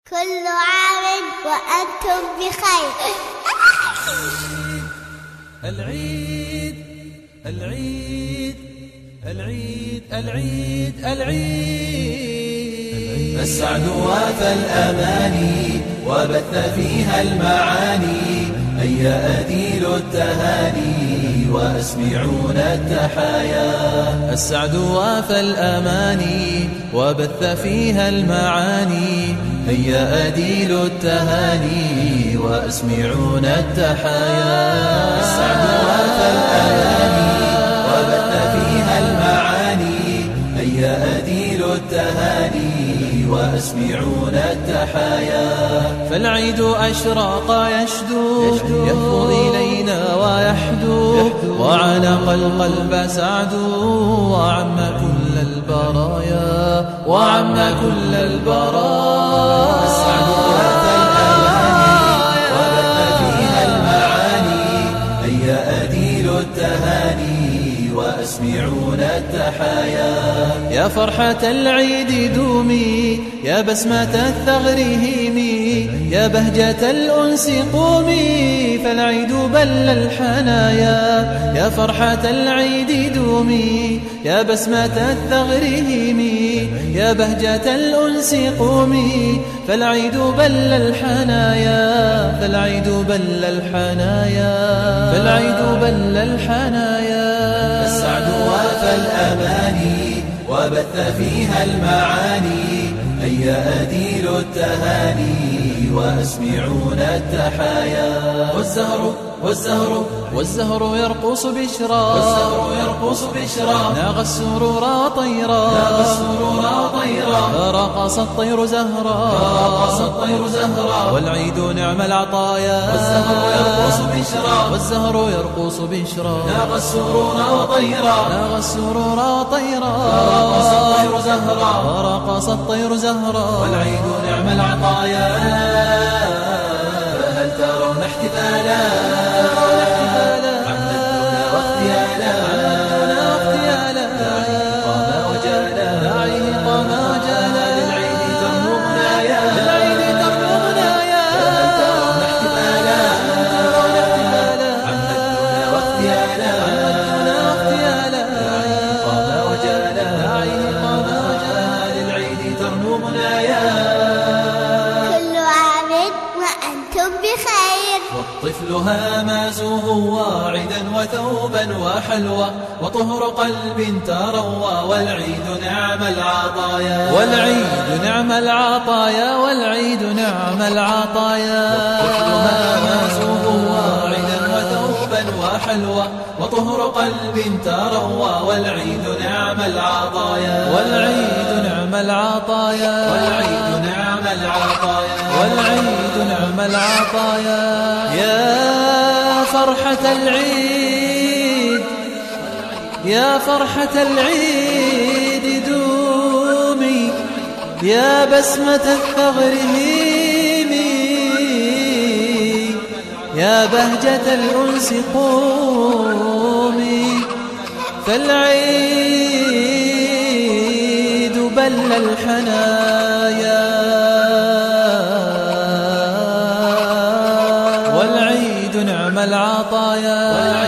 كل عام وأنتم بخير. العيد العيد العيد العيد العيد السعد وافى الأماني وبث فيها المعاني. هيا أديلوا التهاني وأسمعون التحايا. السعد وافى الأماني وبث فيها المعاني. هيا أديلوا التهاني وأسمعون التحايا. السعد وافى الأماني وبث فيها المعاني. هيا أديلوا التهاني وأسمعون التحايا. فالعيد أشراق يشدو يهفو إلينا ويحدو وعلق القلب سعد وعم كل البرايا وعم كل البرايا. السعد وافى الأماني وبث فيها المعاني. هيا أديلوا التهاني وأسمعون التحايا. يا فرحة العيد دومي يا بسمة الثغر هيمي يا بهجة الأنس قومي فالعيد بل الحنايا. يا فرحة العيد دومي يا بسمة الثغر هيمي يا بهجة الأنس قومي فالعيد بل الحنايا. فالعيد بل الحنايا. فالعيد بل الحنايا. السعد وافى الأماني وبث فيها المعاني. هيا أديلوا التهاني وأسمعون التحايا. والزهر يرقص بشرا ناغ السرور طيرا رقص الطير زهرا والعيد نعم العطايا. والزهر يرقص بشرا ناغ السرور طيرا رقص الطير زهرا والعيد نعم العطايا. فهل ترون احتفالا عمدتنا واغتيالا. داعيه قام وجالا للعيد ترنو منايا. فهل ترون احتفالا عمدتنا واغتيالا. داعيه قام وجالا للعيد ترنو منايا. كل عام وأنتم بخير. والطفل هامازه واعدا وثوبا وحلوى وطهر قلب تروى والعيد نعم العطايا. والعيد نعم العطايا. والعيد نعم العطايا. والطفل هامازه واعدا وثوبا وحلوى وطهر قلب تروى والعيد نعم العطايا. والعيد نعم العطايا. والعيد نعم العطايا. والعيد نعم العطايا. يا فرحة العيد يا فرحة العيد دومي يا بسمة الثغر هيمي يا بهجة الأنس قومي فالعيد بل الحنايا. والعيد نعم العطايا.